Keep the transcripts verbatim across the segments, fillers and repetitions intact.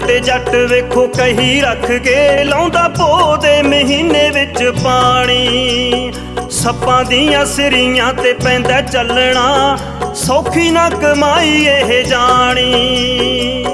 ਉੱਤੇ ਜੱਟ ਵੇਖੋ ਕਹੀ ਰੱਖ ਕੇ ਲਾਉਂਦਾ ਪੋਹ ਦੇ ਮਹੀਨੇ ਵਿੱਚ ਪਾਣੀ। ਸੱਪਾਂ ਦੀਆਂ ਸਿਰੀਆਂ ਤੇ ਪੈਂਦਾ ਚੱਲਣਾ, ਸੌਖੀ ਨਾ ਕਮਾਈ ਇਹ ਜਾਣੀ।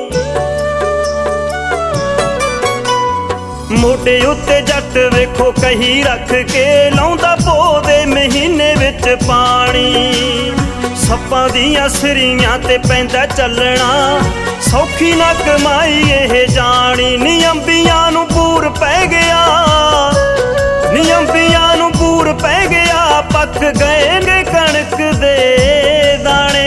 ਮੋਢੇ ਉੱਤੇ ਜੱਟ ਵੇਖੋ ਕਹੀ ਰੱਖ ਕੇ ਲਾਉਂਦਾ ਪੋਹ ਦੇ ਮਹੀਨੇ ਵਿੱਚ ਪਾਣੀ। ਸੱਪਾਂ ਦੀਆਂ ਸਿਰੀਆਂ ਤੇ ਪੈਂਦਾ ਚੱਲਣਾ, ਸੌਖੀ ਨਾ ਕਮਾਈ ਇਹ ਜਾਣੀ। ਨੀ ਅੰਬੀਆਂ ਨੂੰ ਬੂਰ ਪੈ ਗਿਆ, ਨੀ ਅੰਬੀਆਂ ਨੂੰ ਬੂਰ ਪੈ ਗਿਆ, ਪੱਕ ਗਏ ਨੇ ਕਣਕ ਦੇ ਦਾਣੇ।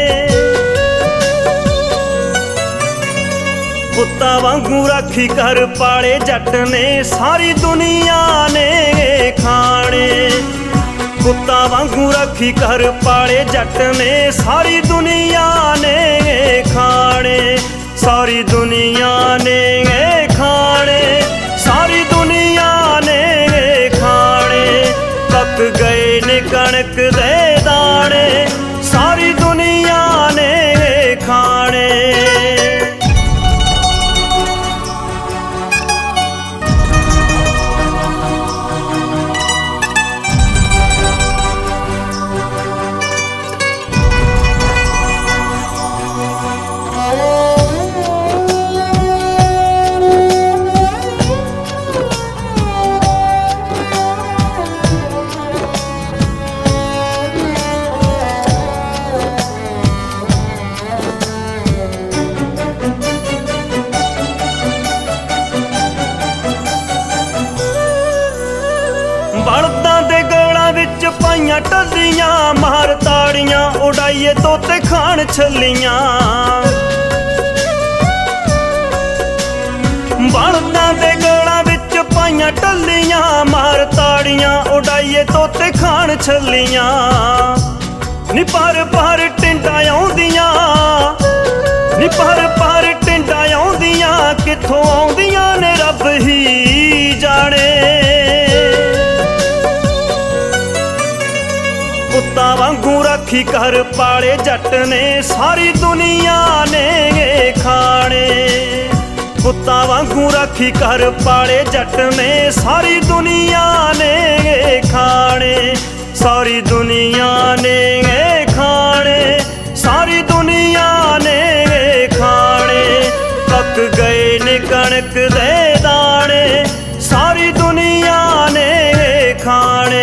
ਪੁੱਤਾਂ ਵਾਂਗੂ ਰਾਖੀ ਕਰ ਪਾਲੇ ਜੱਟ ਨੇ, ਸਾਰੀ ਦੁਨੀਆ ਨੇ ਖਾਣੇ। ਪੁੱਤਾਂ ਵਾਂਗੂ ਰਾਖੀ ਕਰ ਪਾਲੇ ਜੱਟ ਨੇ, ਸਾਰੀ ਦੁਨੀਆ ਨੇ ਖਾਣੇ। ਸਾਰੀ ਦੁਨੀਆ ਨੇ ਖਾਣੇ, ਸਾਰੀ ਦੁਨੀਆ ਨੇ ਖਾਣੇ। ਪੱਕ ਗਏ ਨੇ ਕਣਕ ਦੇ ਦਾਣੇ, ਸਾਰੀ ਦੁਨੀਆ ਨੇ ਖਾਣੇ। ਬਲਦਾਂ ਦੇ ਗੋਲਾਂ ਵਿੱਚ ਪਾਈਆਂ ਟੱਲੀਆਂ, ਮਾਰ ਤਾੜੀਆਂ ਉਡਾਈਏ ਤੋਤੇ ਖਾਣ ਛੱਲੀਆਂ। ਬਲਦਾਂ ਦੇ ਗੋਲਾਂ ਵਿੱਚ ਪਾਈਆਂ ਟੱਲੀਆਂ, ਮਾਰ ਤਾੜੀਆਂ ਉਡਾਈਏ ਤੋਤੇ ਖਾਣ ਛੱਲੀਆਂ। ਨੀ ਪਰ ਪਰ ਟਿੰਡਾਂ ਆਉਂਦੀਆਂ, ਨੀ ਪਰ ਪਰ ਟਿੰਡਾਂ ਆਉਂਦੀਆਂ, ਕਿੱਥੋਂ ਆਉਂਦੀਆਂ ਨੇ ਰੱਬ ਹੀ ਜਾਣੇ। ਪੁੱਤਾਂ ਵਾਂਗੂ ਰਾਖੀ ਕਰ ਪਾਲੇ ਜੱਟ ਨੇ, ਸਾਰੀ ਦੁਨੀਆ ਨੇ ਖਾਣੇ। ਪੁੱਤਾਂ ਵਾਂਗੂ ਰਾਖੀ ਕਰ ਪਾਲੇ ਜੱਟ ਨੇ, ਸਾਰੀ ਦੁਨੀਆ ਨੇ ਖਾਣੇ। ਸਾਰੀ ਦੁਨੀਆ ਨੇ ਖਾਣੇ, ਸਾਰੀ ਦੁਨੀਆ ਨੇ ਖਾਣੇ। ਪੱਕ ਗਏ ਨੇ ਕਣਕ ਦੇ ਦਾਣੇ, ਸਾਰੀ ਦੁਨੀਆ ਨੇ ਖਾਣੇ।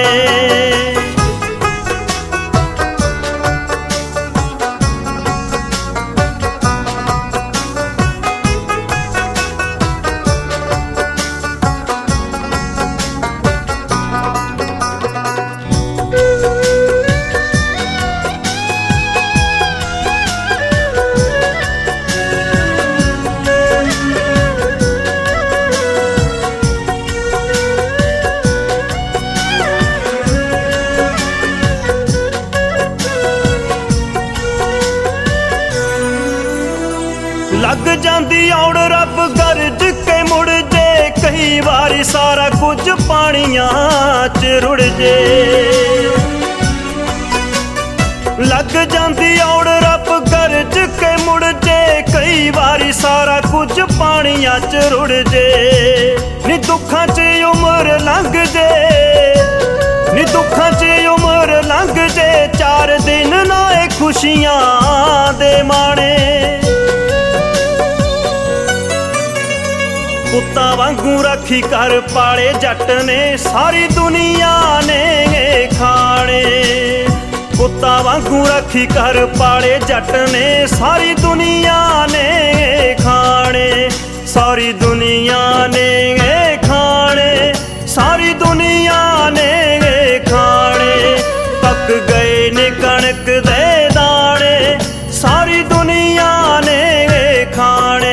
ਲੱਗ ਜਾਂਦੀ ਔੜ ਰੱਬ ਗਰਜ ਕੇ ਮੁੜ ਜੇ, ਕਈ ਵਾਰੀ ਸਾਰਾ ਕੁਝ ਪਾਣੀਆਂ ਚ ਰੁੜ ਜੇ। ਲੱਗ ਜਾਂਦੀ ਔੜ ਰੱਬ ਗਰਜ ਕੇ ਮੁੜ ਜੇ, ਕਈ ਵਾਰੀ ਸਾਰਾ ਕੁਝ ਪਾਣੀਆਂ ਚ ਰੁੜ ਜੇ। ਨੀ ਦੁੱਖਾਂ ਚ ਉਮਰ ਲੰਘ ਜੇ, ਨੀ ਦੁੱਖਾਂ ਚ ਉਮਰ ਲੰਘ ਜੇ, ਚਾਰ ਦਿਨ ਨਾ ਇਹ ਖੁਸ਼ੀਆਂ ਦੇ ਮਾਣੇ। ਪੁੱਤਾਂ ਵਾਂਗੂ ਰਾਖੀ ਕਰ ਪਾਲੇ ਜੱਟ ਨੇ, ਸਾਰੀ ਦੁਨੀਆ ਨੇ ਖਾਣੇ। ਪੁੱਤਾਂ ਵਾਂਗੂ ਰਾਖੀ ਕਰ ਪਾਲੇ ਜੱਟ ਨੇ, ਸਾਰੀ ਦੁਨੀਆ ਨੇ ਖਾਣੇ। ਸਾਰੀ ਦੁਨੀਆ ਨੇ ਖਾਣੇ, ਸਾਰੀ ਦੁਨੀਆ ਨੇ ਖਾਣੇ। ਪੱਕ ਗਏ ਨੇ ਕਣਕ ਦੇ ਦਾਣੇ, ਸਾਰੀ ਦੁਨੀਆ ਨੇ ਖਾਣੇ।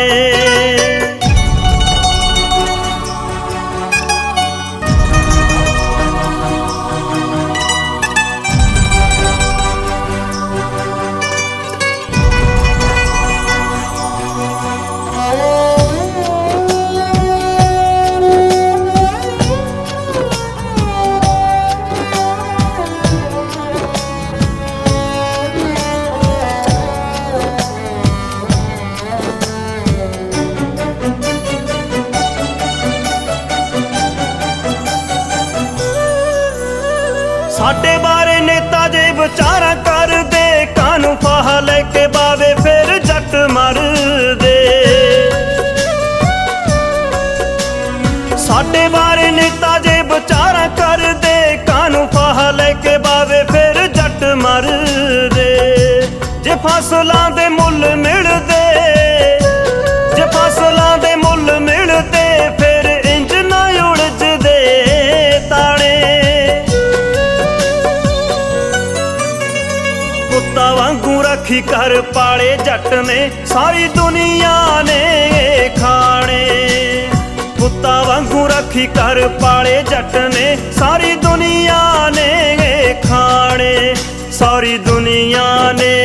ਫਸਲਾਂ ਦੇ ਮੁੱਲ ਮਿਲਦੇ, ਜੇ ਫਸਲਾਂ ਦੇ ਮੁੱਲ ਮਿਲਦੇ ਫਿਰ ਇੰਜ ਨਾ ਉਲਝਦੇ ਤਾਣੇ। ਕੁੱਤਾ ਵਾਂਗੂ ਰਾਖੀ ਕਰ ਪਾਲੇ ਜੱਟ ਨੇ ਸਾਰੀ ਦੁਨੀਆ ਨੇ ਖਾਣੇ। ਕੁੱਤਾ ਵਾਂਗੂ ਰਾਖੀ ਕਰ ਪਾਲੇ ਜੱਟ ਨੇ ਸਾਰੀ ਦੁਨੀਆ ਨੇ ਖਾਣੇ, ਸਾਰੀ ਦੁਨੀਆ ਨੇ